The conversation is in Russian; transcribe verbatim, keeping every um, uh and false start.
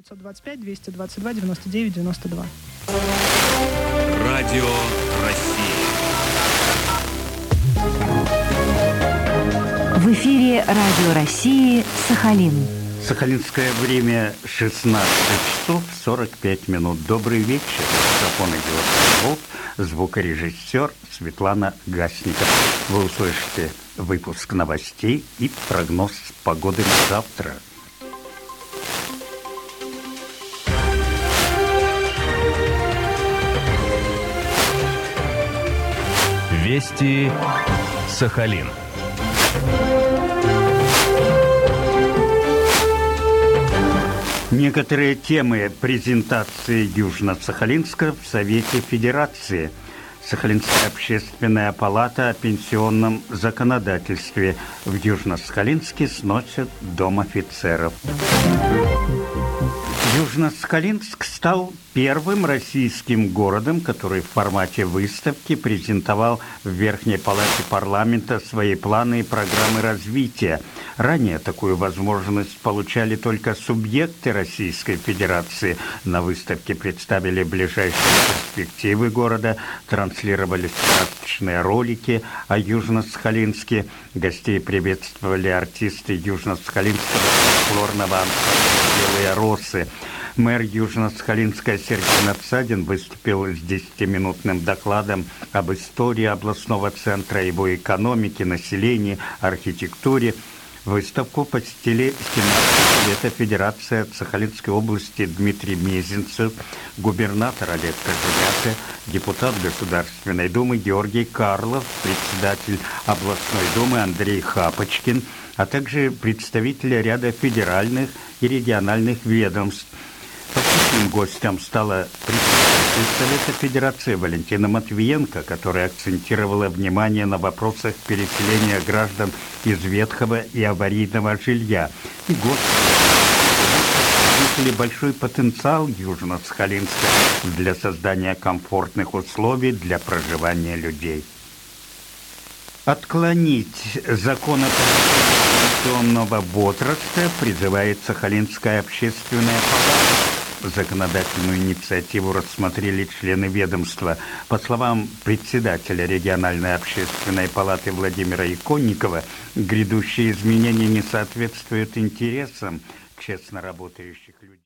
девятьсот двадцать пять двести двадцать два девяносто девять девяносто два. Радио России. В эфире Радио России «Сахалин». Сахалинское время шестнадцать часов сорок пять минут. Добрый вечер. Микрофон Георгий Волк, звукорежиссер Светлана Гасникова. Вы услышите выпуск новостей и прогноз погоды на завтра. Вести Сахалин. Некоторые темы презентации Южно-Сахалинска в Совете Федерации. Сахалинская общественная палата о пенсионном законодательстве. В Южно-Сахалинске сносят дом офицеров. Южно-Сахалинск стал первым российским городом, который в формате выставки презентовал в Верхней палате парламента свои планы и программы развития. Ранее такую возможность получали только субъекты Российской Федерации. На выставке представили ближайшие перспективы города, транслировались красочные ролики о Южно-Сахалинске. Гостей приветствовали артисты Южно-Сахалинского фольклорного ансамбля «Белые росы». Мэр Южно-Сахалинска Сергей Надсадин выступил с десятиминутным докладом об истории областного центра, его экономике, населении, архитектуре. Выставку посетили сенатор Совета Федерации от Сахалинской области Дмитрий Мезенцев, губернатор Олег Кожевята, депутат Государственной Думы Георгий Карлов, председатель областной думы Андрей Хапочкин, а также представители ряда федеральных и региональных ведомств. Почетным гостем стала председатель Совета Федерации Валентина Матвиенко, которая акцентировала внимание на вопросах переселения граждан из ветхого и аварийного жилья. И гости отметили большой потенциал Южно-Сахалинска для создания комфортных условий для проживания людей. Отклонить закон о пенсионного возраста призывает Сахалинская общественная палата. Законодательную инициативу рассмотрели члены ведомства. По словам председателя региональной общественной палаты Владимира Иконникова, грядущие изменения не соответствуют интересам честно работающих людей.